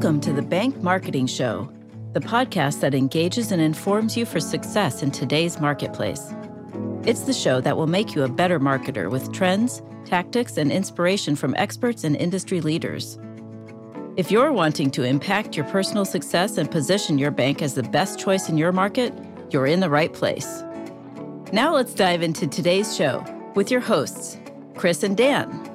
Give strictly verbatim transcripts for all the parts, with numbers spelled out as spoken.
Welcome to the Bank Marketing Show, the podcast that engages and informs you for success in today's marketplace. It's the show that will make you a better marketer with trends, tactics, and inspiration from experts and industry leaders. If you're wanting to impact your personal success and position your bank as the best choice in your market, you're in the right place. Now let's dive into today's show with your hosts, Chris and Dan.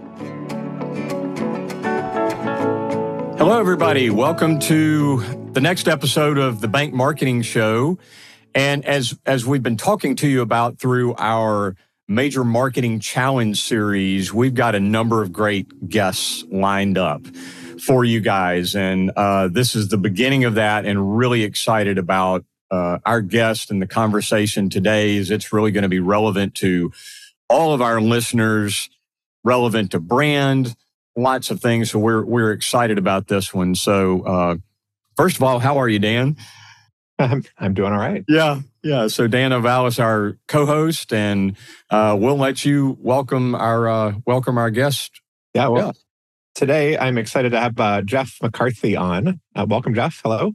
Hello, everybody. Welcome to the next episode of the Bank Marketing Show. And as, as we've been talking to you about through our Major Marketing Challenge series, we've got a number of great guests lined up for you guys. And uh, this is the beginning of that, and really excited about uh, our guest and the conversation today, as it's really going to be relevant to all of our listeners, relevant to brand, lots of things. So we're we're excited about this one. So uh, first of all, how are you, Dan? I'm, I'm doing all right. Yeah, yeah. So Dan Ovalis, our co-host, and uh, we'll let you welcome our uh, welcome our guest. Yeah, well, yeah. Today I'm excited to have uh, Jeff McCarthy on. Uh, welcome, Jeff. Hello.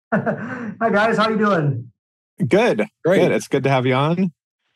Hi, guys. How you doing? Good. Great. Good. It's good to have you on.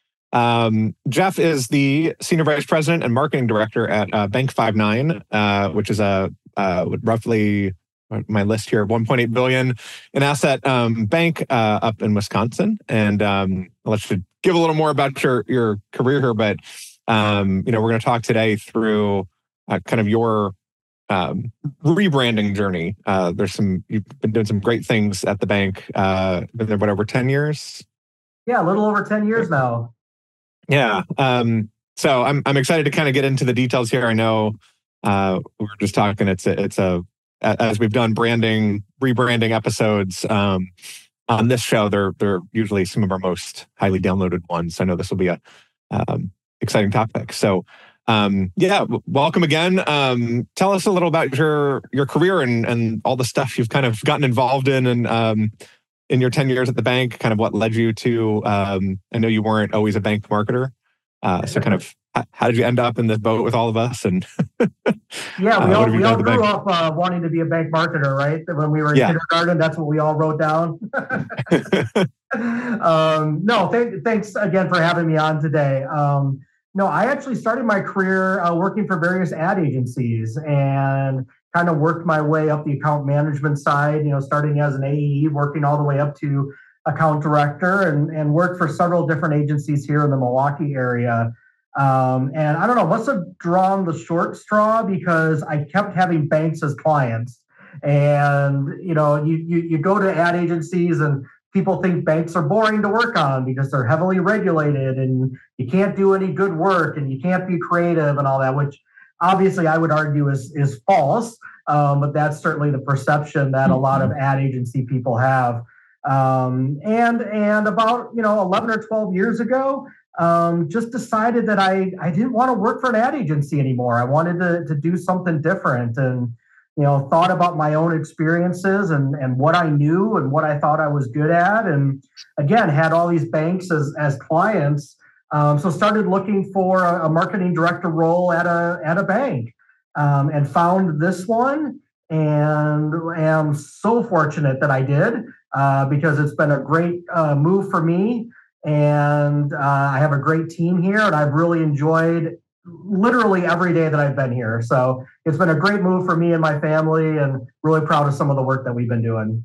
Um, Jeff is the Senior Vice President and Marketing Director at uh, Bank five nine, uh, which is a uh, roughly, my list here, one point eight billion dollars in asset um, bank uh, up in Wisconsin. And um, I'll let you give a little more about your, your career here, but um, you know, we're going to talk today through uh, kind of your um, rebranding journey. Uh, there's some, you've been doing some great things at the bank. Uh, been there, what, over ten years? Yeah, a little over ten years now. Yeah. Um, so I'm I'm excited to kind of get into the details here. I know uh, we were just talking. It's a, it's a as we've done branding, rebranding episodes um, on this show. They're they're usually some of our most highly downloaded ones. I know this will be a um, exciting topic. So um, yeah, w- welcome again. Um, tell us a little about your your career and and all the stuff you've kind of gotten involved in and. Um, in your ten years at the bank, kind of what led you to, um, I know you weren't always a bank marketer. Uh, so kind of, how did you end up in this boat with all of us? And yeah, we uh, all, we all grew bank? up uh, wanting to be a bank marketer, right? When we were in yeah. kindergarten, that's what we all wrote down. um, no, th- thanks again for having me on today. Um, no, I actually started my career uh, working for various ad agencies and kind of worked my way up the account management side, you know, starting as an A E, working all the way up to account director, and, and worked for several different agencies here in the Milwaukee area. Um, and I don't know, must have drawn the short straw because I kept having banks as clients. And, you know, you, you, you go to ad agencies and people think banks are boring to work on because they're heavily regulated and you can't do any good work and you can't be creative and all that, which obviously I would argue is, is false, um, but that's certainly the perception that a lot of ad agency people have. Um, and and about, you know, eleven or twelve years ago, um, just decided that I, I didn't want to work for an ad agency anymore. I wanted to, to do something different and, you know, thought about my own experiences and, and what I knew and what I thought I was good at. And again, had all these banks as, as clients. Um, so started looking for a, a marketing director role at a at a bank, um, and found this one, and am so fortunate that I did uh, because it's been a great uh, move for me, and uh, I have a great team here, and I've really enjoyed literally every day that I've been here. So it's been a great move for me and my family, and really proud of some of the work that we've been doing.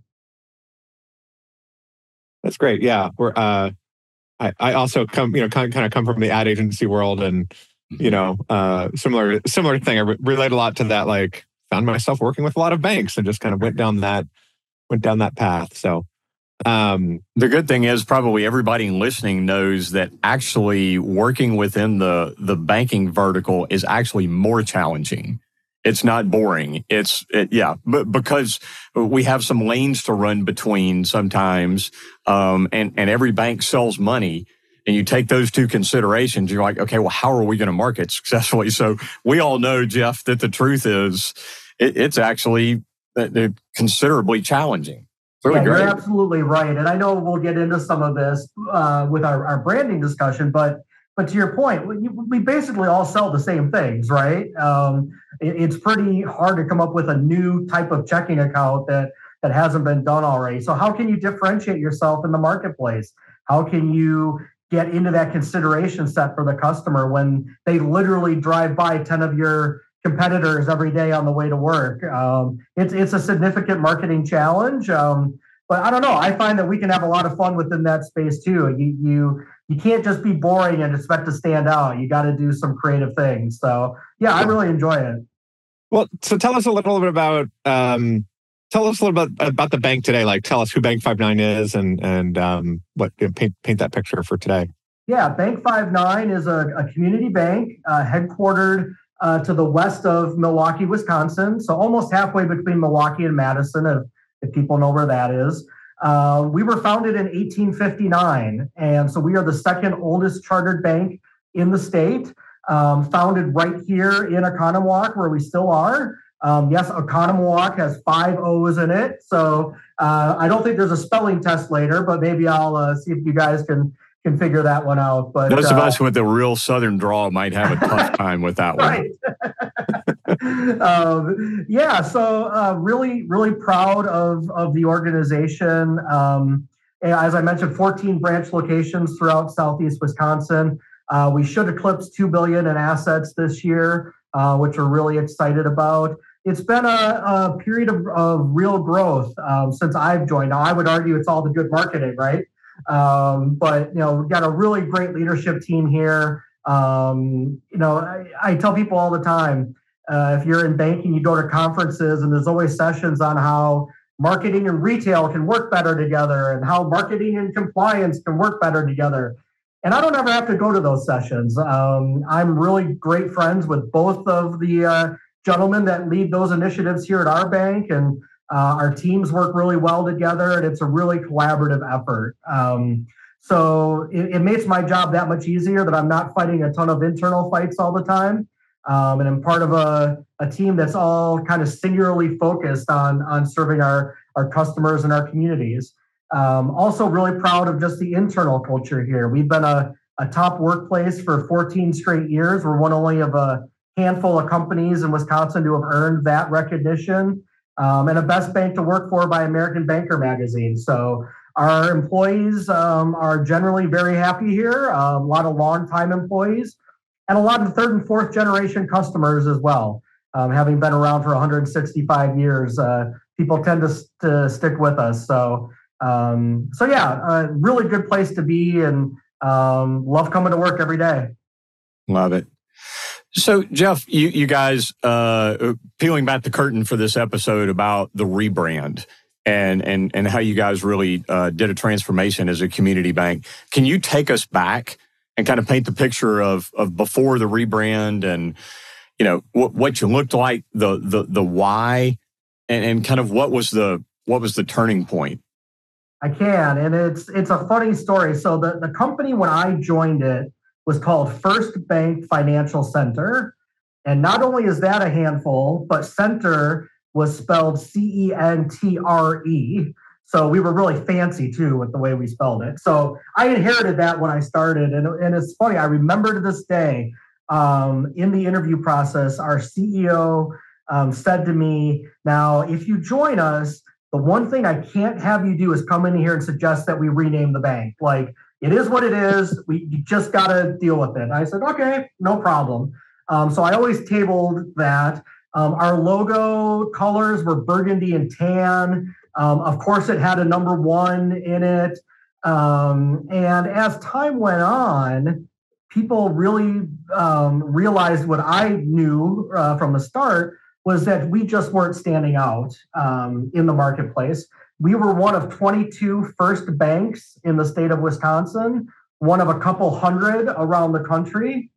That's great. Yeah, we're. Uh... I, I also come, you know, kind of, kind of come from the ad agency world, and you know, uh, similar similar thing. I re- relate a lot to that. Like, found myself working with a lot of banks, and just kind of went down that went down that path. So, um, the good thing is, probably everybody listening knows that actually working within the the banking vertical is actually more challenging. It's not boring. It's it, yeah, but because we have some lanes to run between sometimes, um, and and every bank sells money, and you take those two considerations. You're like, okay, well, how are we going to market successfully? So we all know, Jeff, that the truth is, it, it's actually uh, considerably challenging. Really yeah, great. You're absolutely right, and I know we'll get into some of this uh, with our, our branding discussion, but but to your point, we, we basically all sell the same things, right? Um, it, it's pretty hard to come up with a new type of checking account that that hasn't been done already. So how can you differentiate yourself in the marketplace? How can you get into that consideration set for the customer when they literally drive by ten of your competitors every day on the way to work? Um, it's it's a significant marketing challenge. Um, but I don't know. I find that we can have a lot of fun within that space too. You you you can't just be boring and expect to stand out. You got to do some creative things. So yeah, I really enjoy it. Well, so tell us a little bit about um, tell us a little bit about the bank today. Like, tell us who Bank five nine is and and um, what paint paint that picture for today. Yeah, Bank five nine is a, a community bank uh, headquartered uh, to the west of Milwaukee, Wisconsin. So almost halfway between Milwaukee and Madison, if, if people know where that is. Uh, we were founded in eighteen fifty-nine, and so we are the second oldest chartered bank in the state, um, founded right here in Oconomowoc, where we still are. Um, yes, Oconomowoc has five O's in it, so uh, I don't think there's a spelling test later, but maybe I'll uh, see if you guys can can figure that one out. But those uh, of us with a real Southern drawl might have a tough time with that one. Right. um, yeah, so uh, really, really proud of, of the organization. Um, as I mentioned, fourteen branch locations throughout Southeast Wisconsin. Uh, we should eclipse two billion dollars in assets this year, uh, which we're really excited about. It's been a, a period of, of real growth um, since I've joined. Now, I would argue it's all the good marketing, right? Um, but, you know, we've got a really great leadership team here. Um, you know, I, I tell people all the time, uh, if you're in banking, you go to conferences and there's always sessions on how marketing and retail can work better together and how marketing and compliance can work better together. And I don't ever have to go to those sessions. Um, I'm really great friends with both of the uh, gentlemen that lead those initiatives here at our bank, and Uh, our teams work really well together, and it's a really collaborative effort. Um, so it, it makes my job that much easier that I'm not fighting a ton of internal fights all the time. Um, and I'm part of a, a team that's all kind of singularly focused on, on serving our, our customers and our communities. Um, also really proud of just the internal culture here. We've been a, a top workplace for fourteen straight years. We're one only of a handful of companies in Wisconsin to have earned that recognition. Um, and a best bank to work for by American Banker magazine. So our employees um, are generally very happy here, uh, a lot of longtime employees, and a lot of third and fourth generation customers as well. Um, having been around for one hundred sixty-five years, uh, people tend to, to stick with us. So, um, so yeah, a really good place to be, and um, love coming to work every day. Love it. So, Jeff, you, you guys, uh, peeling back the curtain for this episode about the rebrand and and and how you guys really uh, did a transformation as a community bank. Can you take us back and kind of paint the picture of of before the rebrand and, you know, what what you looked like, the the the why, and, and kind of what was the what was the turning point? I can, and it's it's a funny story. So the the company when I joined it was called First Bank Financial Center. And not only is that a handful, but center was spelled C E N T R E. So we were really fancy too with the way we spelled it. So I inherited that when I started. And, and it's funny, I remember to this day, um, in the interview process, our C E O um, said to me, now, if you join us, the one thing I can't have you do is come in here and suggest that we rename the bank. Like, it is what it is. We you just got to deal with it. And I said, okay, no problem. Um, so I always tabled that. Um, our logo colors were burgundy and tan. Um, of course, it had a number one in it. Um, and as time went on, people really um, realized what I knew uh, from the start was that we just weren't standing out um, in the marketplace. We were one of twenty-two first banks in the state of Wisconsin, one of a couple hundred around the country.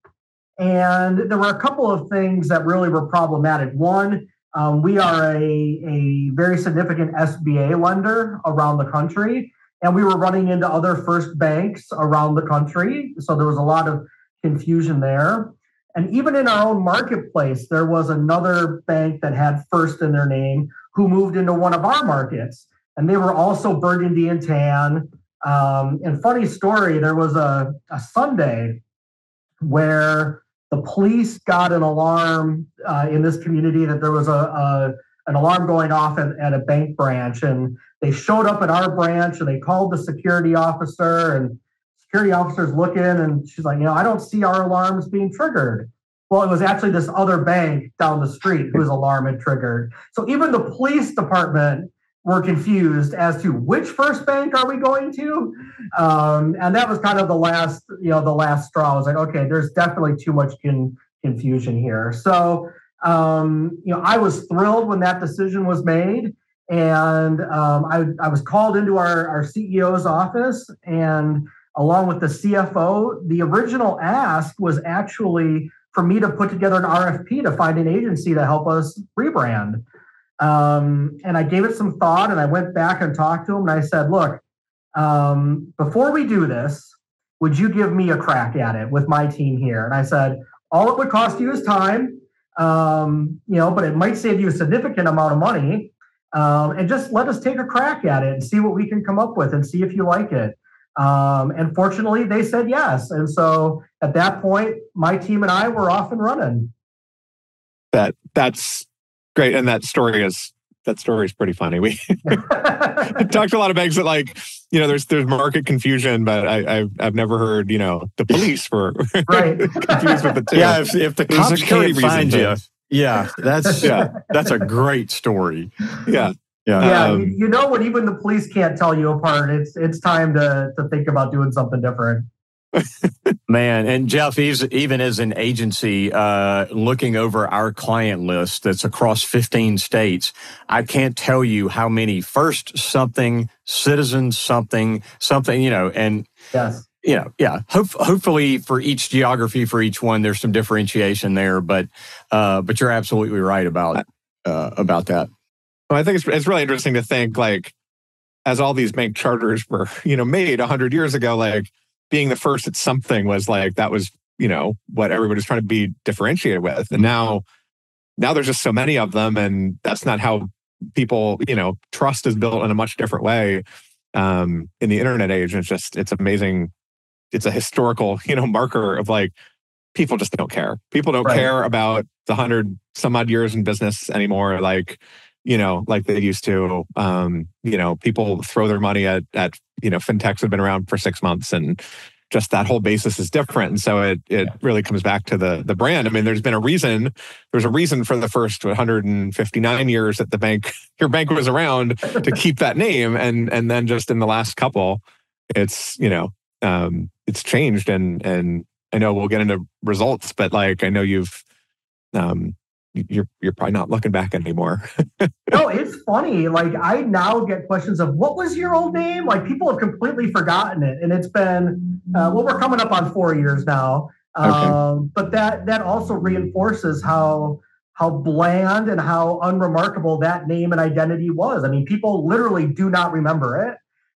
And there were a couple of things that really were problematic. One, um, we are a, a very significant S B A lender around the country, and we were running into other first banks around the country. So there was a lot of confusion there. And even in our own marketplace, there was another bank that had First in their name who moved into one of our markets. And they were also burgundy and tan. Um, and funny story, there was a, a Sunday where the police got an alarm uh, in this community that there was a, a an alarm going off at, at a bank branch, and they showed up at our branch and they called the security officer, and security officer's looking and she's like, you know, I don't see our alarms being triggered. Well, it was actually this other bank down the street whose alarm had triggered. So even the police department were confused as to which first bank are we going to? Um, and that was kind of the last, you know, the last straw. I was like, okay, there's definitely too much con- confusion here. So, um, you know, I was thrilled when that decision was made. And um, I, I was called into our, our C E O's office, and along with the C F O, the original ask was actually for me to put together an R F P to find an agency to help us rebrand. Um, and I gave it some thought, and I went back and talked to him, and I said, look, um, before we do this, would you give me a crack at it with my team here? And I said, all it would cost you is time, um, you know, but it might save you a significant amount of money. Um, and just let us take a crack at it and see what we can come up with and see if you like it. Um, and fortunately, they said yes. And so at that point, my team and I were off and running. That that's great, and that story is that story is pretty funny. We talked to a lot of banks that, like, you know, there's there's market confusion, but I I've, I've never heard, you know, the police were right. confused with the two. Yeah, if, if the cops can't find you, yeah, that's yeah, that's a great story. Yeah. Yeah, yeah. Um, you, you know, when even the police can't tell you apart, it's it's time to to think about doing something different. Man, and Jeff, even as an agency, uh, looking over our client list that's across fifteen states, I can't tell you how many first something, citizen something, something, you know, and yes. you know, yeah. Hope, hopefully, for each geography, for each one, there's some differentiation there. But, uh, but you're absolutely right about uh, about that. Well, I think it's it's really interesting to think, like, as all these bank charters were, you know, made a hundred years ago, like being the first at something was like that was, you know, what everybody was trying to be differentiated with. And now, now there's just so many of them, and that's not how people, you know, trust is built in a much different way um, in the internet age. And it's just it's amazing. It's a historical, you know, marker of like people just don't care. People don't right. care about the hundred some odd years in business anymore. Like, you know, like they used to. Um, you know, people throw their money at at you know fintechs that have been around for six months, and just that whole basis is different. And so it it yeah. really comes back to the the brand. I mean, there's been a reason. There's a reason for the first one hundred fifty-nine years that the bank your bank was around to keep that name, and and then just in the last couple, it's you know um, it's changed. And and I know we'll get into results, but like I know you've. Um, You're you're probably not looking back anymore. No, it's funny. Like I now get questions of what was your old name? Like people have completely forgotten it, and it's been uh, well, we're coming up on four years now. Um, okay. But that that also reinforces how how bland and how unremarkable that name and identity was. I mean, people literally do not remember it.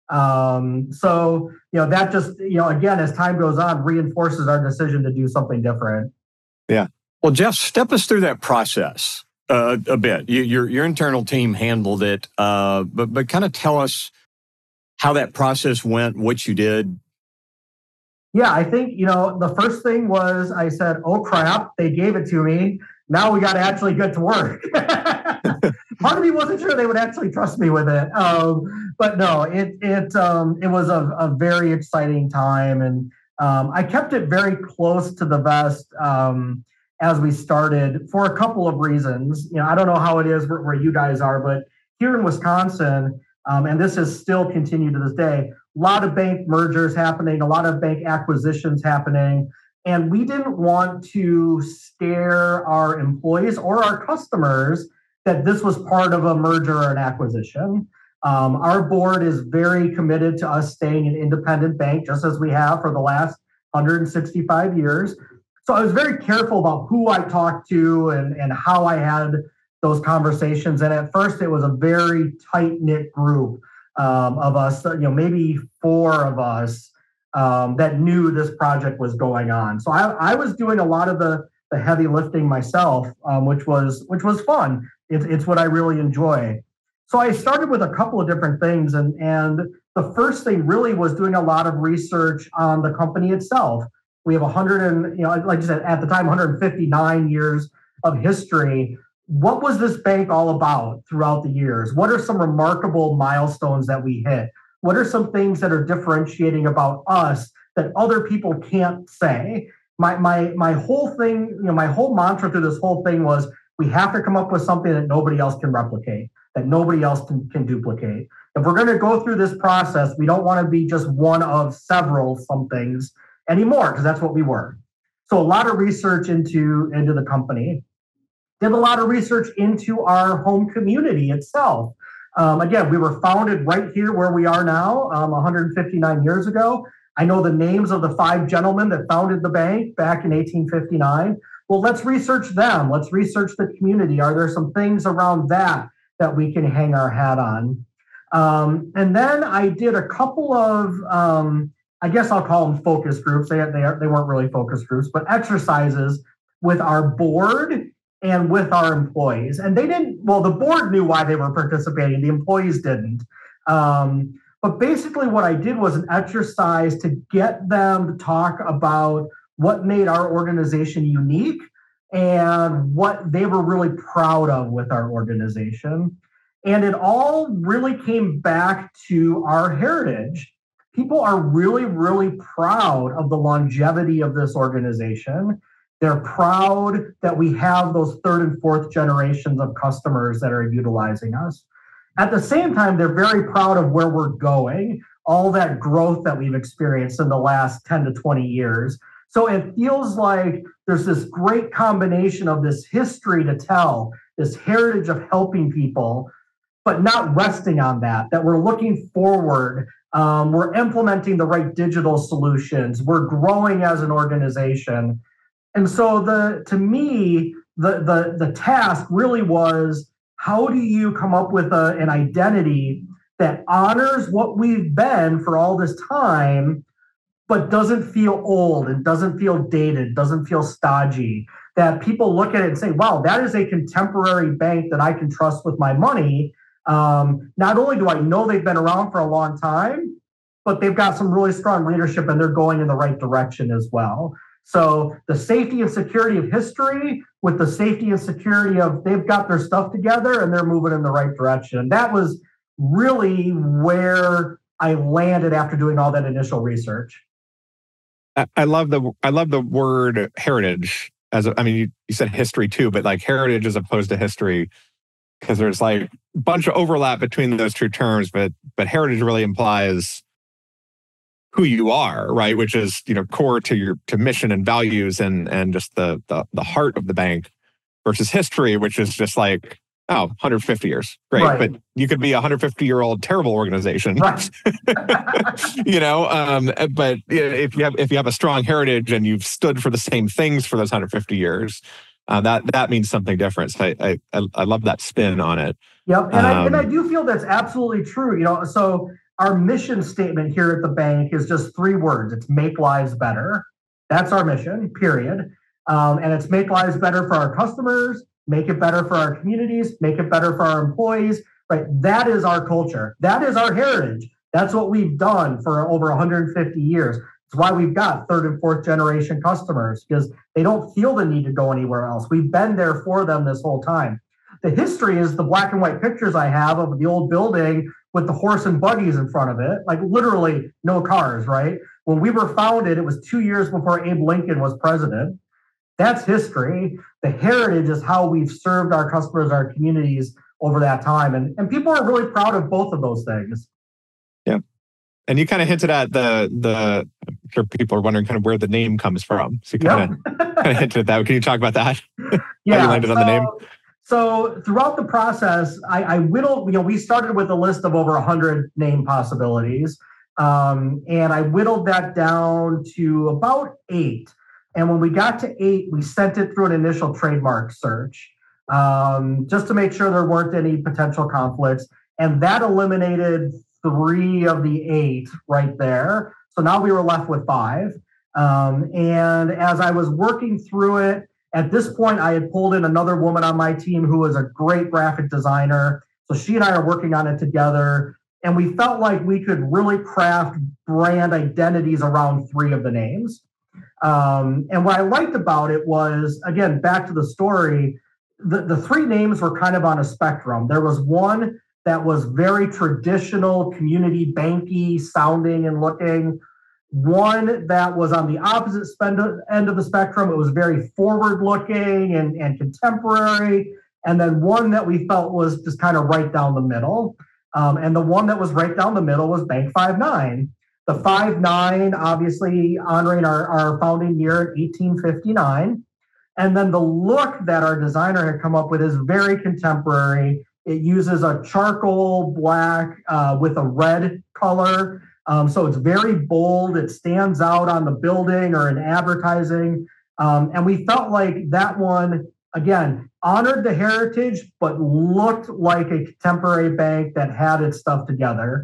Um, so you know that just you know again as time goes on reinforces our decision to do something different. Yeah. Well, Jeff, step us through that process uh, a bit. You, your your internal team handled it, uh, but but kind of tell us how that process went, what you did. Yeah, I think you know the first thing was I said, "Oh crap, they gave it to me. Now we got to actually get to work." Part of me wasn't sure they would actually trust me with it, um, but no, it it um, it was a, a very exciting time, and um, I kept it very close to the vest. Um, as we started for a couple of reasons. You know, I don't know how it is where, where you guys are, but here in Wisconsin, um, and this has still continued to this day, a lot of bank mergers happening, a lot of bank acquisitions happening. And we didn't want to scare our employees or our customers that this was part of a merger or an acquisition. Um, our board is very committed to us staying an independent bank, just as we have for the last one hundred sixty-five years. So I was very careful about who I talked to and, and how I had those conversations. And at first, it was a very tight-knit group um, of us, you know, maybe four of us um, that knew this project was going on. So I, I was doing a lot of the, the heavy lifting myself, um, which was which was fun. It's, it's what I really enjoy. So I started with a couple of different things. And, and the first thing really was doing a lot of research on the company itself. We have one hundred and, you know, like I said, at the time, one hundred fifty-nine years of history. What was this bank all about throughout the years? What are some remarkable milestones that we hit? What are some things that are differentiating about us that other people can't say? My my my whole thing, you know, my whole mantra through this whole thing was we have to come up with something that nobody else can replicate, that nobody else can, can duplicate. If we're going to go through this process, we don't want to be just one of several somethings anymore, because that's what we were. So a lot of research into, into the company. Did a lot of research into our home community itself. Um, again, we were founded right here where we are now, um, one hundred fifty-nine years ago. I know the names of the five gentlemen that founded the bank back in eighteen fifty-nine. Well, let's research them. Let's research the community. Are there some things around that that we can hang our hat on? Um, and then I did a couple of, um, I guess I'll call them focus groups. They, they, are, they weren't really focus groups, but exercises with our board and with our employees. And they didn't, well, the board knew why they were participating. The employees didn't. Um, but basically what I did was an exercise to get them to talk about what made our organization unique and what they were really proud of with our organization. And it all really came back to our heritage. People are really, really proud of the longevity of this organization. They're proud that we have those third and fourth generations of customers that are utilizing us. At the same time, they're very proud of where we're going, all that growth that we've experienced in the last ten to twenty years. So it feels like there's this great combination of this history to tell, this heritage of helping people, but not resting on that, that we're looking forward. Um, we're implementing the right digital solutions. We're growing as an organization. And so the to me, the, the, the task really was, how do you come up with a, an identity that honors what we've been for all this time, but doesn't feel old and doesn't feel dated, doesn't feel stodgy, that people look at it and say, wow, that is a contemporary bank that I can trust with my money. Um, not only do I know they've been around for a long time, but they've got some really strong leadership and they're going in the right direction as well. So the safety and security of history with the safety and security of they've got their stuff together and they're moving in the right direction. And that was really where I landed after doing all that initial research. I love the I love the word heritage. As a, I mean, you, you said history too, but like heritage as opposed to history, because there's like a bunch of overlap between those two terms. But but heritage really implies who you are, right? Which is, you know, core to your to mission and values and and just the the the heart of the bank, versus history, which is just like, oh, one hundred fifty years, great, right. But you could be a one hundred fifty year old terrible organization, right? You know, um, but if you have if you have a strong heritage and you've stood for the same things for those one hundred fifty years, uh, that that means something different. So I I I love that spin on it. Yep, and um, I and I do feel that's absolutely true. You know, so our mission statement here at the bank is just three words. It's make lives better. That's our mission, period. Um, and it's make lives better for our customers, make it better for our communities, make it better for our employees, right? That is our culture. That is our heritage. That's what we've done for over one hundred fifty years. It's why we've got third and fourth generation customers, because they don't feel the need to go anywhere else. We've been there for them this whole time. The history is the black and white pictures I have of the old building with the horse and buggies in front of it, like literally no cars, right? When we were founded, it was two years before Abe Lincoln was president. That's history. The heritage is how we've served our customers, our communities over that time. And, and people are really proud of both of those things. Yeah. And you kind of hinted at the, the I'm sure people are wondering kind of where the name comes from. So you kind of, yep. kind of hinted at that. Can you talk about that? Yeah. How you landed so, on the name? So throughout the process, I, I whittled, you know, we started with a list of over one hundred name possibilities. Um, and I whittled that down to about eight. And when we got to eight, we sent it through an initial trademark search um, just to make sure there weren't any potential conflicts. And that eliminated three of the eight right there. So now we were left with five. Um, and as I was working through it, at this point, I had pulled in another woman on my team who was a great graphic designer. So she and I are working on it together. And we felt like we could really craft brand identities around three of the names. Um, and what I liked about it was, again, back to the story, the, the three names were kind of on a spectrum. There was one that was very traditional, community banky sounding and looking. One that was on the opposite end of the spectrum. It was very forward looking and, and contemporary. And then one that we felt was just kind of right down the middle. Um, and the one that was right down the middle was Bank five nine. The five nine, obviously honoring our, our founding year in eighteen fifty-nine. And then the look that our designer had come up with is very contemporary. It uses a charcoal black uh, with a red color. Um, so it's very bold. It stands out on the building or in advertising. Um, and we felt like that one, again, honored the heritage, but looked like a contemporary bank that had its stuff together.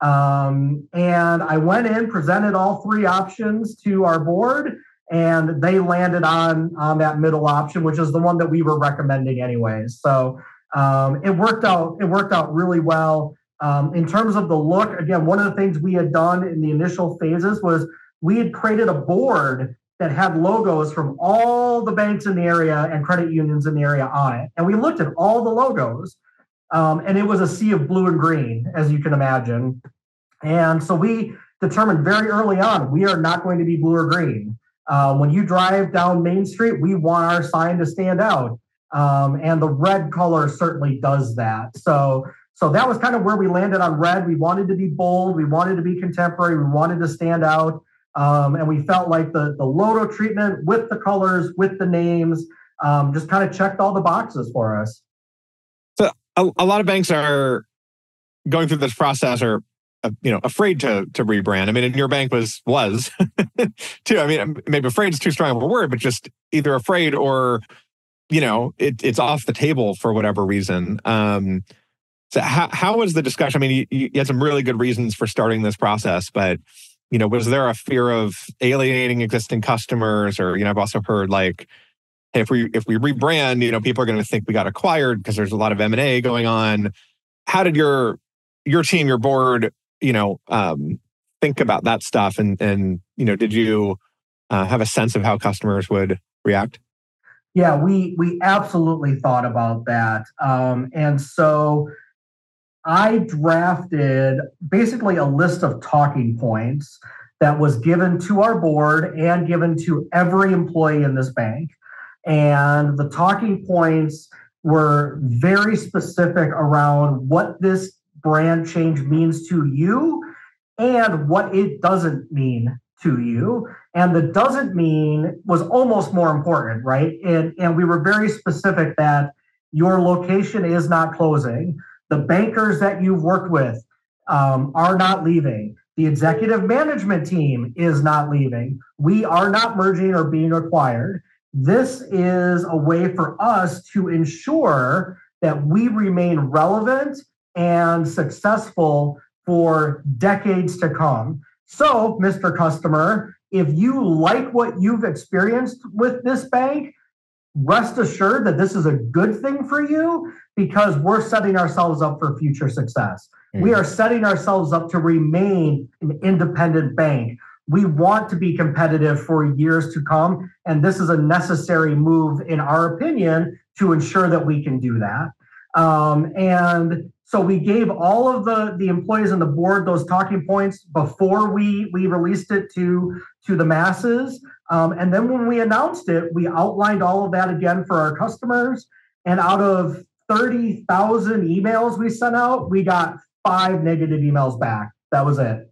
Um, and I went in, presented all three options to our board, and they landed on, on that middle option, which is the one that we were recommending anyways. So um, it worked out, it worked out really well. Um, in terms of the look, again, one of the things we had done in the initial phases was we had created a board that had logos from all the banks in the area and credit unions in the area on it. And we looked at all the logos, um, and it was a sea of blue and green, as you can imagine. And so we determined very early on, we are not going to be blue or green. Uh, when you drive down Main Street, we want our sign to stand out. Um, and the red color certainly does that. So So that was kind of where we landed on red. We wanted to be bold. We wanted to be contemporary. We wanted to stand out. Um, and we felt like the, the logo treatment with the colors, with the names, um, just kind of checked all the boxes for us. So a, a lot of banks are going through this process or, uh, you know, afraid to to rebrand. I mean, and your bank was, was too. I mean, maybe afraid is too strong of a word, but just either afraid or, you know, it, it's off the table for whatever reason. Um, So how how was the discussion? I mean, you, you had some really good reasons for starting this process, but you know, was there a fear of alienating existing customers? Or you know, I've also heard like, hey, if we if we rebrand, you know, people are going to think we got acquired because there's a lot of M and A going on. How did your your team, your board, you know, um, think about that stuff? And and you know, did you uh, have a sense of how customers would react? Yeah, we we absolutely thought about that, um, and so I drafted basically a list of talking points that was given to our board and given to every employee in this bank. And the talking points were very specific around what this brand change means to you and what it doesn't mean to you. And the doesn't mean was almost more important, right? And, and we were very specific that your location is not closing. The bankers that you've worked with um, are not leaving. The executive management team is not leaving. We are not merging or being acquired. This is a way for us to ensure that we remain relevant and successful for decades to come. So, Mister Customer, if you like what you've experienced with this bank, rest assured that this is a good thing for you because we're setting ourselves up for future success. Mm. We are setting ourselves up to remain an independent bank. We want to be competitive for years to come, and this is a necessary move, in our opinion, to ensure that we can do that. Um, and so we gave all of the, the employees on the board those talking points before we, we released it to, to the masses. Um, and then when we announced it, we outlined all of that again for our customers. And out of thirty thousand emails we sent out, we got five negative emails back. That was it.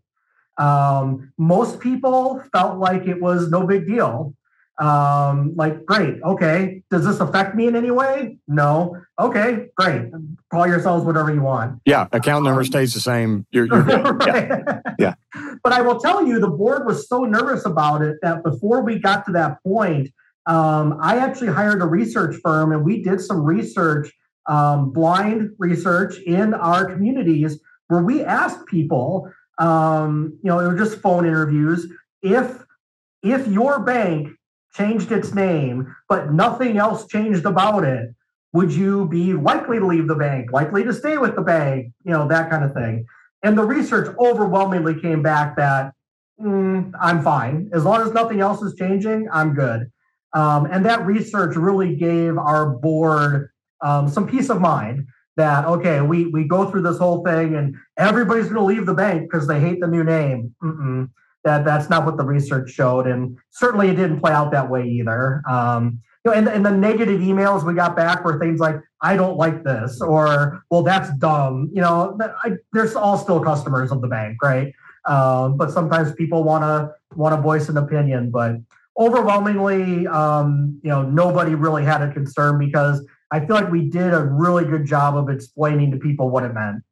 Um, most people felt like it was no big deal. Um, like, great, okay. Does this affect me in any way? No. Okay, great. Call yourselves whatever you want. Yeah, account number um, stays the same. You're, you're good. Yeah. Yeah. But I will tell you, the board was so nervous about it that before we got to that point, um, I actually hired a research firm and we did some research, um, blind research in our communities where we asked people, um, you know, it was just phone interviews, if if your bank changed its name, but nothing else changed about it, would you be likely to leave the bank, likely to stay with the bank, you know, that kind of thing. And the research overwhelmingly came back that mm, I'm fine. As long as nothing else is changing, I'm good. Um, and that research really gave our board um, some peace of mind that, okay, we, we go through this whole thing and everybody's going to leave the bank because they hate the new name. Mm-mm. That, that's not what the research showed. And certainly it didn't play out that way either. Um, you know, and, and the negative emails we got back were things like, I don't like this, or, well, that's dumb. You know, I, there's all still customers of the bank, right? Um, but sometimes people want to want to voice an opinion, but overwhelmingly, um, you know, nobody really had a concern because I feel like we did a really good job of explaining to people what it meant.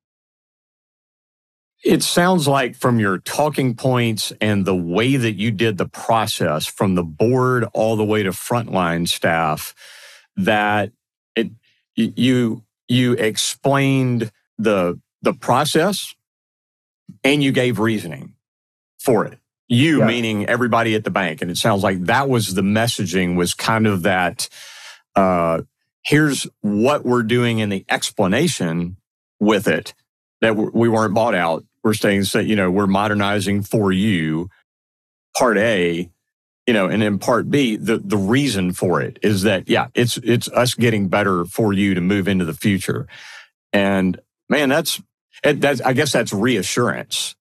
It sounds like from your talking points and the way that you did the process from the board all the way to frontline staff, that it you you explained the the process and you gave reasoning for it. You, yeah. Meaning everybody at the bank. And it sounds like that was the messaging, was kind of that, uh, here's what we're doing in the explanation with it, that we weren't bought out. We're saying, you know, we're modernizing for you, part A, you know, and then part B, the, the reason for it is that, yeah, it's, it's us getting better for you to move into the future. And man, that's, that's, I guess that's reassurance.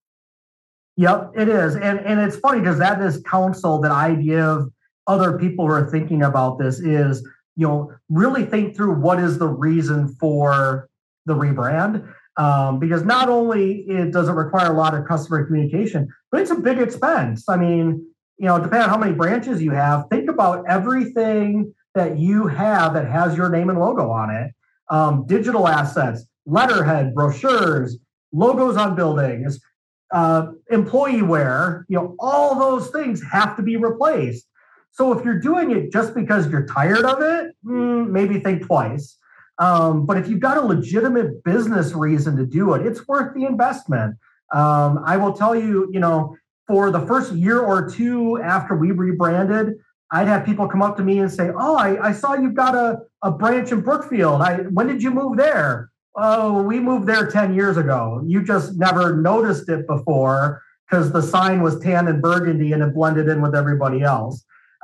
Yep, it is. And, and it's funny because that is counsel that I give other people who are thinking about this is, you know, really think through what is the reason for the rebrand. Um, because not only it doesn't require a lot of customer communication, but it's a big expense. I mean, you know, depending on how many branches you have, think about everything that you have that has your name and logo on it. Um, digital assets, letterhead, brochures, logos on buildings, uh, employee wear, you know, all those things have to be replaced. So if you're doing it just because you're tired of it, mm, maybe think twice. Um, but if you've got a legitimate business reason to do it, it's worth the investment. Um, I will tell you, you know, for the first year or two after we rebranded, I'd have people come up to me and say, oh, I, I saw you've got a, a branch in Brookfield. I, when did you move there? Oh, we moved there ten years ago. You just never noticed it before because the sign was tan and burgundy and it blended in with everybody else.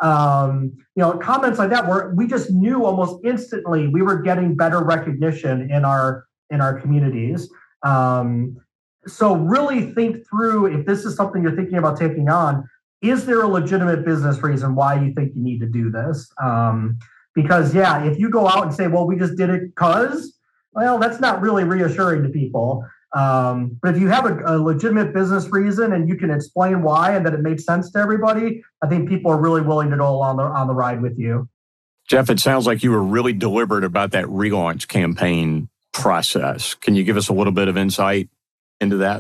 Um, you know, comments like that where we just knew almost instantly we were getting better recognition in our in our communities. Um, so really think through if this is something you're thinking about taking on, is there a legitimate business reason why you think you need to do this? Um, because yeah, if you go out and say, well, we just did it because, well, that's not really reassuring to people. Um, but if you have a, a legitimate business reason and you can explain why and that it makes sense to everybody, I think people are really willing to go along the, on the ride with you. Jeff, it sounds like you were really deliberate about that relaunch campaign process. Can you give us a little bit of insight into that?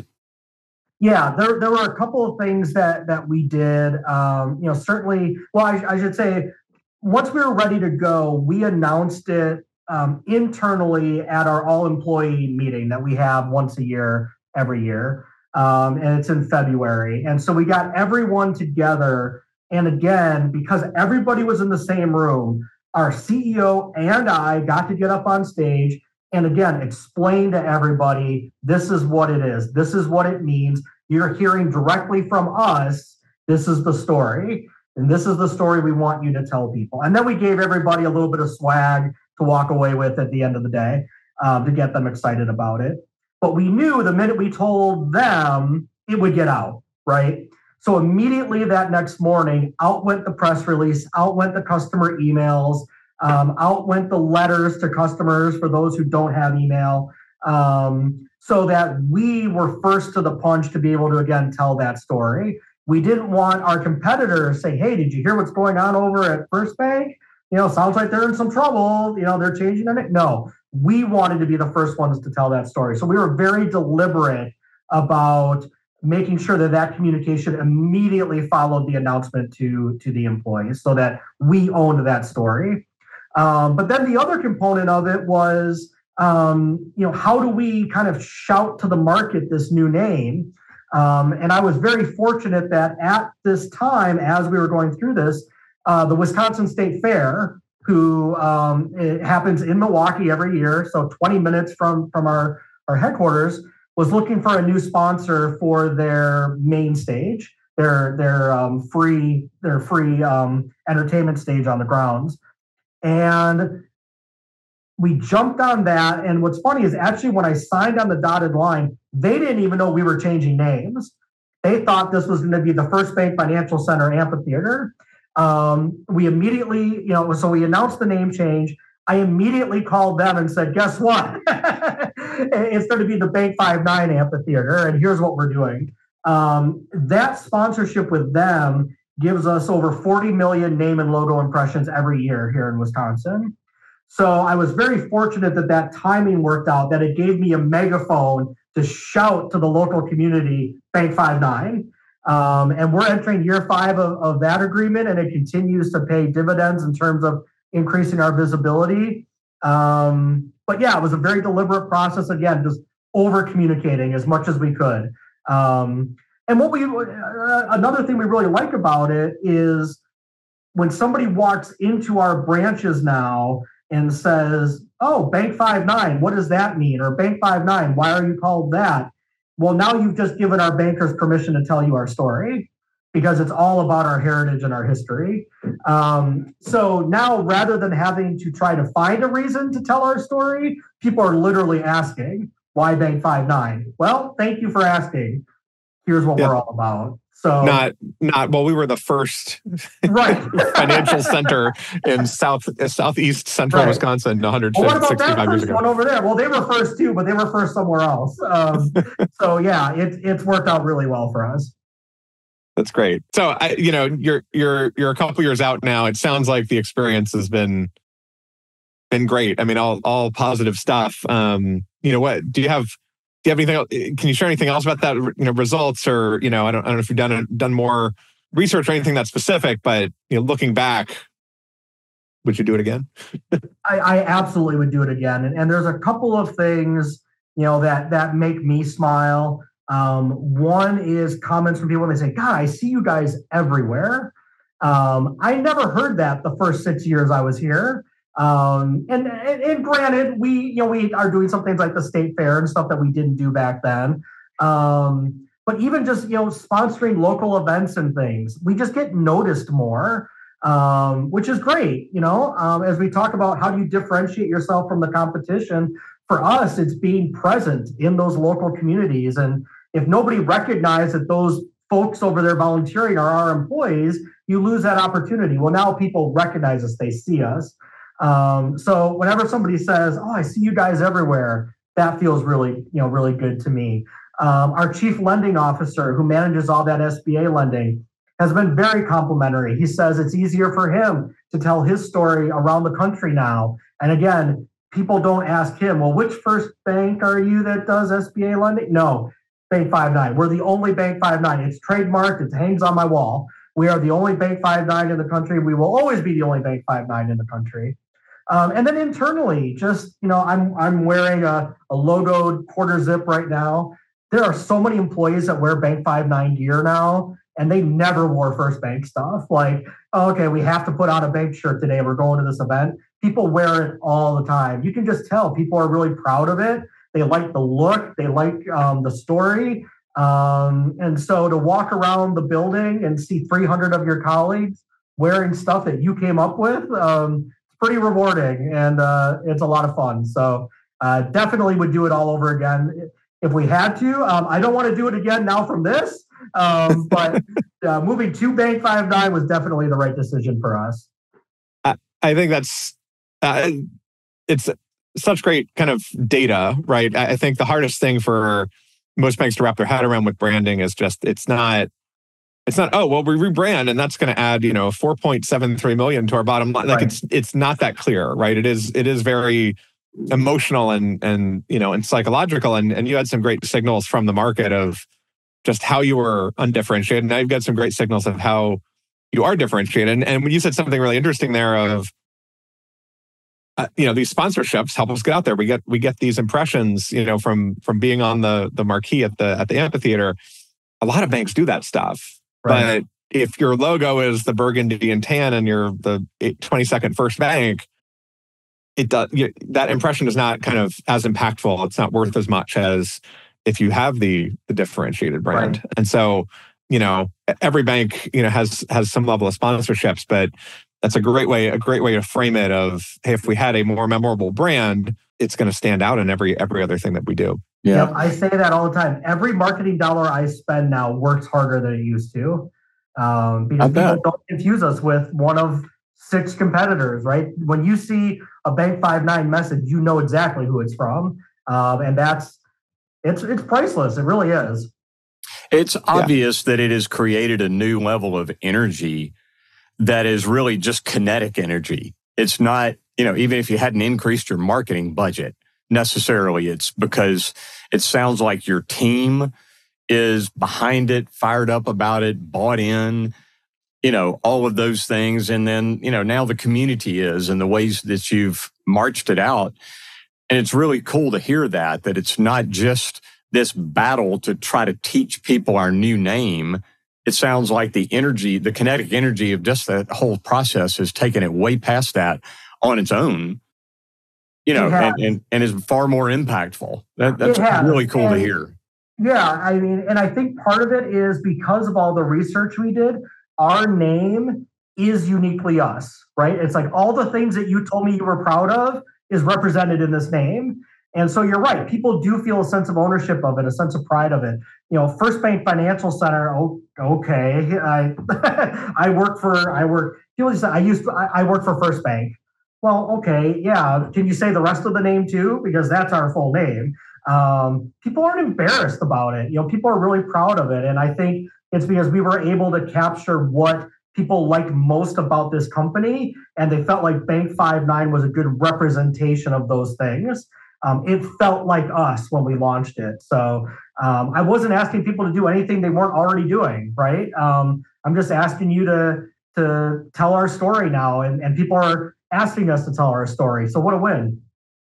Yeah, there there were a couple of things that that we did. Um, you know, certainly, well, I, I should say, once we were ready to go, we announced it Um, internally at our all-employee meeting that we have once a year, every year, um, and it's in February. And so we got everyone together. And again, because everybody was in the same room, our C E O and I got to get up on stage and again, explain to everybody, this is what it is. This is what it means. You're hearing directly from us. This is the story. And this is the story we want you to tell people. And then we gave everybody a little bit of swag to walk away with at the end of the day um, to get them excited about it. But we knew the minute we told them, it would get out, right? So immediately that next morning, out went the press release, out went the customer emails, um, out went the letters to customers for those who don't have email, um, so that we were first to the punch to be able to, again, tell that story. We didn't want our competitors to say, hey, did you hear what's going on over at First Bank? You know, sounds like they're in some trouble. You know, they're changing their name. No, we wanted to be the first ones to tell that story. So we were very deliberate about making sure that that communication immediately followed the announcement to, to the employees so that we owned that story. Um, but then the other component of it was, um, you know, how do we kind of shout to the market this new name? Um, and I was very fortunate that at this time, as we were going through this, Uh, the Wisconsin State Fair, who um, it happens in Milwaukee every year, so twenty minutes from, from our, our headquarters, was looking for a new sponsor for their main stage. their their um, free their free um, entertainment stage on the grounds. And we jumped on that. And what's funny is actually when I signed on the dotted line, they didn't even know we were changing names. They thought this was going to be the First Bank Financial Center Amphitheater. Um, we immediately, you know, so we announced the name change. I immediately called them and said, guess what? It's going to be the Bank five nine Amphitheater, and here's what we're doing. Um, that sponsorship with them gives us over forty million name and logo impressions every year here in Wisconsin. So I was very fortunate that that timing worked out, that it gave me a megaphone to shout to the local community, Bank five nine. Um, and we're entering year five of, of that agreement, and it continues to pay dividends in terms of increasing our visibility. Um, but yeah, it was a very deliberate process. Again, just over communicating as much as we could. Um, and what we, uh, another thing we really like about it is when somebody walks into our branches now and says, oh, Bank five nine, what does that mean? Or Bank five nine, why are you called that? Well, now you've just given our bankers permission to tell you our story, because it's all about our heritage and our history. Um, so now, rather than having to try to find a reason to tell our story, people are literally asking, why Bank five nine? Well, thank you for asking. Here's what yeah. we're all about. So not, not well, we were the first right. financial center in south southeast central right. Wisconsin one hundred sixty-five well, what about that years first ago. One over there? Well, they were first too, but they were first somewhere else. Um, so yeah, it, it's worked out really well for us. That's great. So I, you know, you're you're you're a couple years out now. It sounds like the experience has been been great. I mean, all all positive stuff. Um, you know, what do you have? Do you have anything else? Can you share anything else about that? You know, results, or you know, I don't, I don't know if you've done done more research or anything that's specific. But you know, looking back, would you do it again? I, I absolutely would do it again. And, and there's a couple of things, you know, that that make me smile. Um, one is comments from people when they say, God, I see you guys everywhere. Um, I never heard that the first six years I was here. Um, and, and, and granted, we, you know, we are doing some things like the state fair and stuff that we didn't do back then. Um, but even just, you know, sponsoring local events and things, we just get noticed more, um, which is great. You know, um, as we talk about how do you differentiate yourself from the competition, for us, it's being present in those local communities. And if nobody recognizes that those folks over there volunteering are our employees, you lose that opportunity. Well, now people recognize us, they see us. Um, so whenever somebody says, oh, I see you guys everywhere, that feels really, you know, really good to me. Um, our chief lending officer who manages all that S B A lending has been very complimentary. He says it's easier for him to tell his story around the country now. And again, people don't ask him, well, which first bank are you that does S B A lending? No, Bank five nine. We're the only Bank five nine. It's trademarked. It hangs on my wall. We are the only Bank five nine in the country. We will always be the only Bank five nine in the country. Um, and then internally, just, you know, I'm I'm wearing a, a logoed quarter zip right now. There are so many employees that wear Bank five nine gear now, and they never wore First Bank stuff. Like, oh, okay, we have to put on a bank shirt today. We're going to this event. People wear it all the time. You can just tell people are really proud of it. They like the look. They like um, the story. Um, and so to walk around the building and see three hundred of your colleagues wearing stuff that you came up with, um, it's pretty rewarding, and uh, it's a lot of fun. So uh, definitely would do it all over again if we had to. Um, I don't want to do it again now from this, um, but uh, moving to Bank five nine was definitely the right decision for us. I, I think that's, uh, it's such great kind of data, right? I, I think the hardest thing for most banks to wrap their head around with branding is just, it's not, It's not, oh, well, we rebrand and that's going to add, you know, four point seven three million to our bottom line. Like right. it's it's not that clear, right? It is it is very emotional and and you know and psychological. And and you had some great signals from the market of just how you were undifferentiated. Now you've got some great signals of how you are differentiated. And, and when you said something really interesting there of, uh, you know, these sponsorships help us get out there. We get we get these impressions, you know, from from being on the the marquee at the at the amphitheater. A lot of banks do that stuff. Right. But if your logo is the burgundy and tan and you're the twenty-second First Bank, it does you, that impression is not kind of as impactful. It's not worth as much as if you have the the differentiated brand. Right. And so you know, every bank, you know, has has some level of sponsorships, but that's a great way, a great way to frame it of, hey, if we had a more memorable brand, it's going to stand out in every every other thing that we do. Yeah, yep, I say that all the time. Every marketing dollar I spend now works harder than it used to. Um, because people don't confuse us with one of six competitors, right? When you see a Bank five nine message, you know exactly who it's from. Um, and that's, it's it's priceless. It really is. It's obvious yeah. that it has created a new level of energy that is really just kinetic energy. It's not, you know, even if you hadn't increased your marketing budget necessarily, it's because it sounds like your team is behind it, fired up about it, bought in, you know, all of those things. And then, you know, now the community is and the ways that you've marched it out. And it's really cool to hear that, that it's not just this battle to try to teach people our new name. It sounds like the energy, the kinetic energy of just that whole process has taken it way past that on its own, you know, and, and, and is far more impactful. That, that's really cool and, to hear. Yeah, I mean, and I think part of it is because of all the research we did, our name is uniquely us, right? It's like all the things that you told me you were proud of is represented in this name. And so you're right. People do feel a sense of ownership of it, a sense of pride of it. You know, First Bank Financial Center, oh, okay. I I work for, I work, people say, I used to, I, I work for First Bank. Well, okay, yeah. Can you say the rest of the name too? Because that's our full name. Um, people aren't embarrassed about it. You know, people are really proud of it. And I think it's because we were able to capture what people liked most about this company. And they felt like Bank five nine was a good representation of those things. Um, it felt like us when we launched it. So um, I wasn't asking people to do anything they weren't already doing, right? Um, I'm just asking you to, to tell our story now. And, and people are asking us to tell our story. So what a win.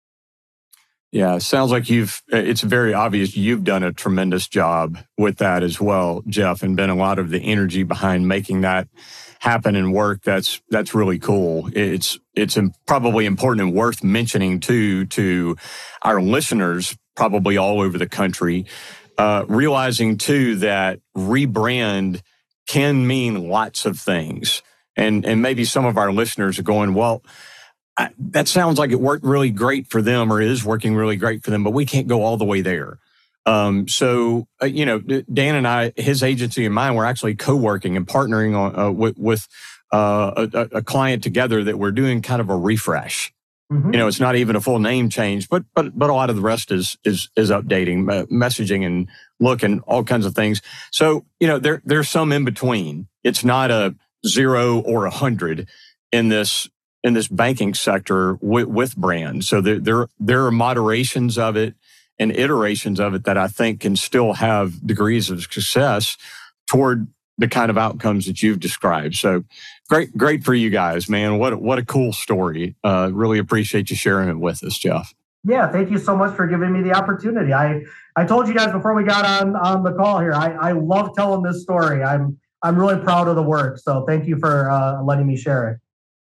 Yeah, sounds like you've, it's very obvious you've done a tremendous job with that as well, Jeff, and been a lot of the energy behind making that happen and work. That's, that's really cool. It's, it's probably important and worth mentioning too, to our listeners, probably all over the country, uh, realizing too that rebrand can mean lots of things. And, and maybe some of our listeners are going, well, I, that sounds like it worked really great for them or is working really great for them, but we can't go all the way there. Um, so, uh, you know, Dan and I, his agency and mine, we're actually co-working and partnering on, uh, with, with uh, a, a client together that we're doing kind of a refresh. Mm-hmm. You know, it's not even a full name change, but but but a lot of the rest is is is updating, uh, messaging and look and all kinds of things. So, you know, there there's some in between. It's not a zero or a hundred in this in this banking sector with, with brands. So there, there, there are moderations of it and iterations of it that I think can still have degrees of success toward the kind of outcomes that you've described. So great, great for you guys, man. What, what a cool story. Uh, really appreciate you sharing it with us, Jeff. Yeah, thank you so much for giving me the opportunity. I, I told you guys before we got on, on the call here, I, I love telling this story. I'm, I'm really proud of the work. So thank you for uh, letting me share it.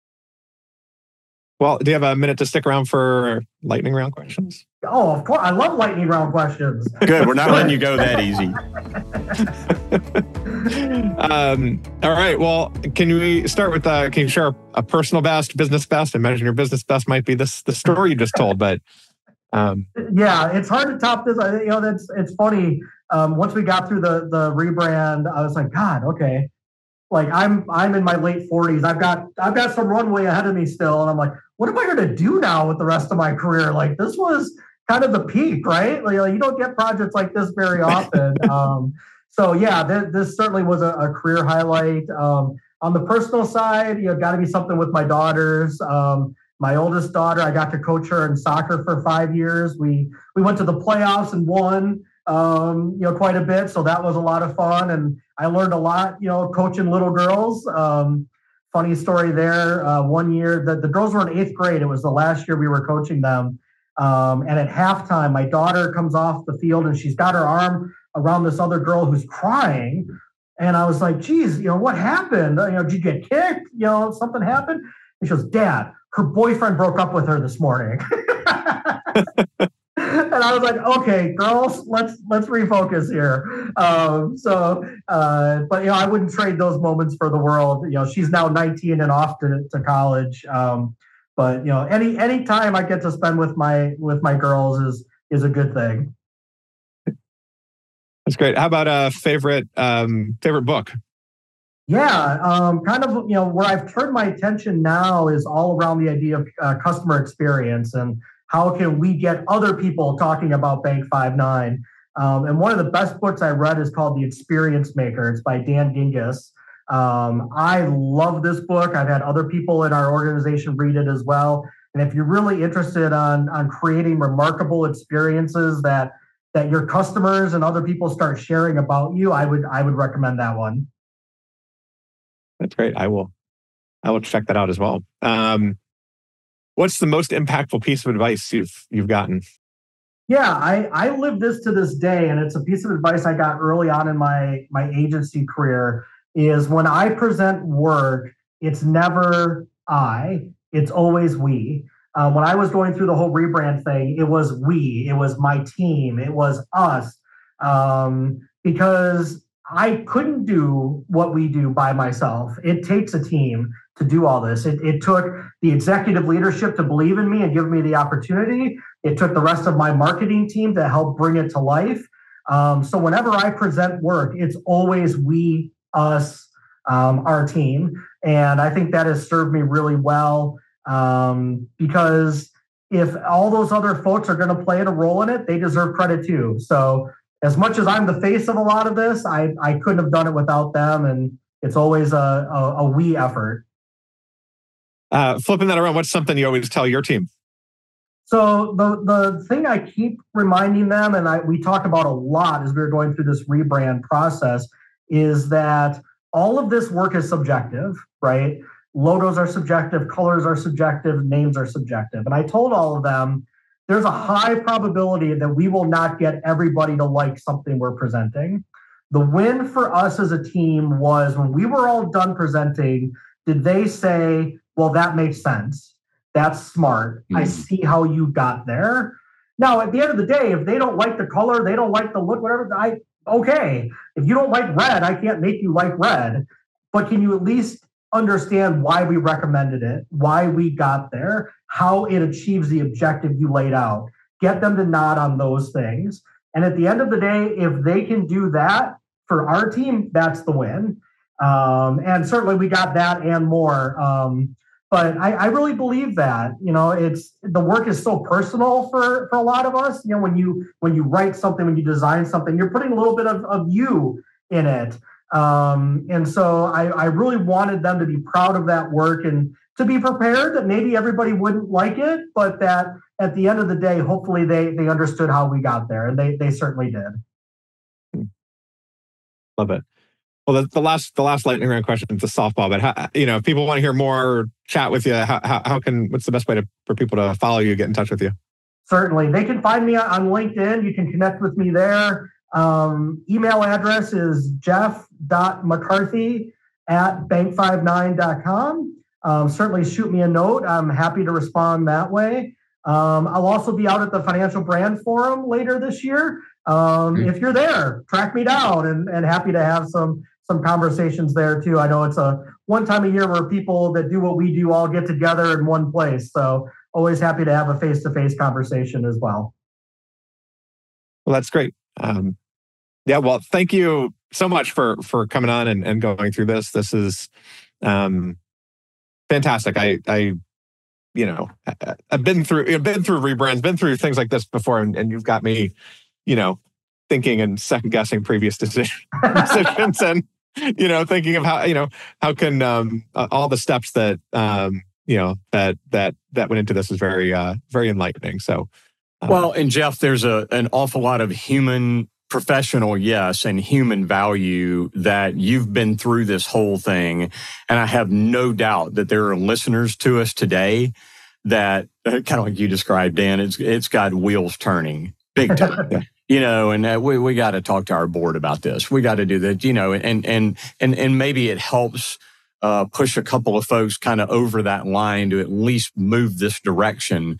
Well, do you have a minute to stick around for lightning round questions? Oh, of course. I love lightning round questions. Good. We're not letting you go that easy. um, all right. Well, can we start with, uh, can you share a personal best, business best? I imagine your business best might be this the story you just told, but... Um, yeah, it's hard to top this. You know, that's it's funny. Um, once we got through the the rebrand, I was like, God, okay. Like I'm I'm in my late forties. I've got I've got some runway ahead of me still. And I'm like, what am I going to do now with the rest of my career? Like this was kind of the peak, right? Like you don't get projects like this very often. um, so yeah, th- this certainly was a, a career highlight. Um, on the personal side, you know, got to be something with my daughters. Um, my oldest daughter, I got to coach her in soccer for five years. We we went to the playoffs and won. Um, you know, quite a bit. So that was a lot of fun. And I learned a lot, you know, coaching little girls. Um, funny story there. Uh, one year, the, the girls were in eighth grade. It was the last year we were coaching them. Um, and at halftime, my daughter comes off the field and she's got her arm around this other girl who's crying. And I was like, geez, you know, what happened? You know, did you get kicked? You know, something happened? And she goes, Dad, her boyfriend broke up with her this morning. And and I was like, okay, girls, let's let's refocus here. Um, so, uh, but you know, I wouldn't trade those moments for the world. You know, she's now nineteen and off to, to college. Um, but you know, any any time I get to spend with my with my girls is is a good thing. That's great. How about a favorite um, favorite book? Yeah, um, kind of, you know, where I've turned my attention now is all around the idea of uh, customer experience and how can we get other people talking about Bank five nine. Um, and one of the best books I read is called The Experience Maker. It's by Dan Gingiss. Um, I love this book. I've had other people in our organization read it as well. And if you're really interested on, on creating remarkable experiences that that your customers and other people start sharing about you, I would I would recommend that one. That's great. I will, I will check that out as well. Um, what's the most impactful piece of advice you've you've gotten? Yeah, I, I live this to this day, and it's a piece of advice I got early on in my my agency career. Is when I present work, it's never I, it's always we. Uh, when I was going through the whole rebrand thing, it was we, it was my team, it was us, um, because I couldn't do what we do by myself. It takes a team to do all this. It, it took the executive leadership to believe in me and give me the opportunity. It took the rest of my marketing team to help bring it to life. Um, so whenever I present work, it's always we, us, um, our team. And I think that has served me really well, um, because if all those other folks are going to play a role in it, they deserve credit too. So as much as I'm the face of a lot of this, I, I couldn't have done it without them. And it's always a, a, a we effort. Uh, flipping that around, what's something you always tell your team? So the, the thing I keep reminding them, and I, we talked about a lot as we were going through this rebrand process, is that all of this work is subjective, right? Logos are subjective, colors are subjective, names are subjective. And I told all of them, there's a high probability that we will not get everybody to like something we're presenting. The win for us as a team was when we were all done presenting, did they say, well, that makes sense. That's smart. Mm-hmm. I see how you got there. Now, at the end of the day, if they don't like the color, they don't like the look, whatever, I okay. If you don't like red, I can't make you like red. But can you at least understand why we recommended it, why we got there, how it achieves the objective you laid out? Get them to nod on those things. And at the end of the day, if they can do that for our team, that's the win. Um, and certainly we got that and more. Um, but I, I really believe that, you know, it's the work is so personal for, for a lot of us. You know, when you when you write something, when you design something, you're putting a little bit of, of you in it. Um, and so I, I really wanted them to be proud of that work and to be prepared that maybe everybody wouldn't like it, but that at the end of the day, hopefully they they understood how we got there, and they they certainly did. Love it. Well, the, the last the last lightning round question is a softball, but how, you know, if people want to hear more, chat with you, how, how how can what's the best way to for people to follow you, get in touch with you? Certainly, they can find me on LinkedIn. You can connect with me there. Um, email address is jeff dot mccarthy at bank five nine dot com. Um, certainly shoot me a note. I'm happy to respond that way. Um, I'll also be out at the Financial Brand Forum later this year. Um, mm-hmm. If you're there, track me down, and, and happy to have some some conversations there too. I know it's a one time a year where people that do what we do all get together in one place. So always happy to have a face-to-face conversation as well. Well, that's great. Um, yeah, well, thank you so much for for coming on and, and going through this. This is um, fantastic. I, I, you know, I've been through, I've been through rebrands, been through things like this before, and, and you've got me, you know, thinking and second guessing previous decision, decisions, and you know, thinking of how, you know, how can um, all the steps that um, you know that that that went into this is very uh, very enlightening. So, uh, well, and Jeff, there's a an awful lot of human. Professional, yes, and human value that you've been through this whole thing. And I have no doubt that there are listeners to us today that, kind of like you described, Dan, it's it's got wheels turning big time. Yeah. You know, and uh, we, we got to talk to our board about this. We got to do that, you know, and and and and maybe it helps uh, push a couple of folks kind of over that line to at least move this direction.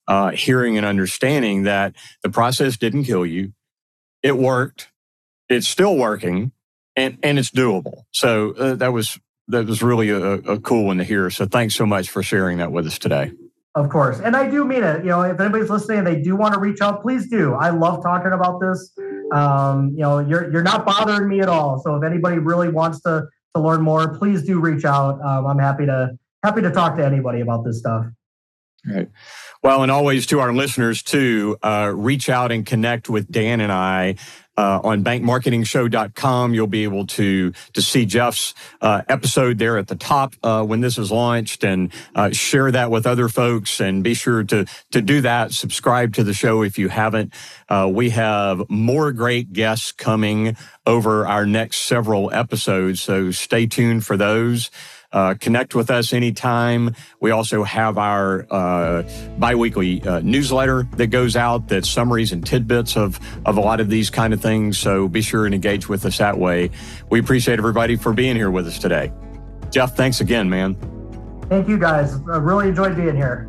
uh, hearing and understanding that the process didn't kill you. It worked. It's still working, and, and it's doable. So uh, that was that was really a, a cool one to hear. So thanks so much for sharing that with us today. Of course. And I do mean it. You know, if anybody's listening and they do want to reach out, please do. I love talking about this. Um, you know, you're you're not bothering me at all. So if anybody really wants to to learn more, please do reach out. Um, I'm happy to happy to talk to anybody about this stuff. Right. Well, and always to our listeners too, uh, reach out and connect with Dan and I. Uh, on bank marketing show dot com, you'll be able to to see Jeff's uh, episode there at the top uh, when this is launched, and uh, share that with other folks. And be sure to to do that. Subscribe to the show if you haven't. Uh, we have more great guests coming over our next several episodes, so stay tuned for those. Uh, connect with us anytime. We also have our uh, biweekly uh, newsletter that goes out that's summaries and tidbits of, of a lot of these kind of things. So be sure and engage with us that way. We appreciate everybody for being here with us today. Jeff, thanks again, man. Thank you, guys. I really enjoyed being here.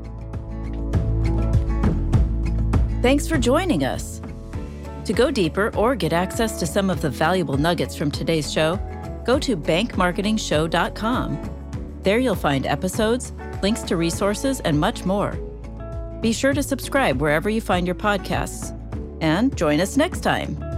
Thanks for joining us. To go deeper or get access to some of the valuable nuggets from today's show, go to bank marketing show dot com. There you'll find episodes, links to resources, and much more. Be sure to subscribe wherever you find your podcasts. And join us next time.